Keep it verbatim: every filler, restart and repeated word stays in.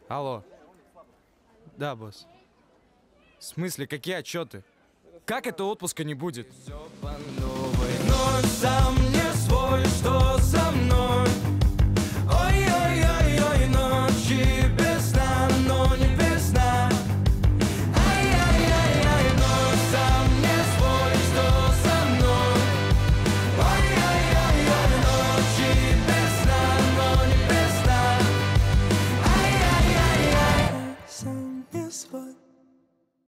Алло. Да, босс. В смысле, какие отчеты? Как это отпуска не будет? Все по новой, но сам не свой, что за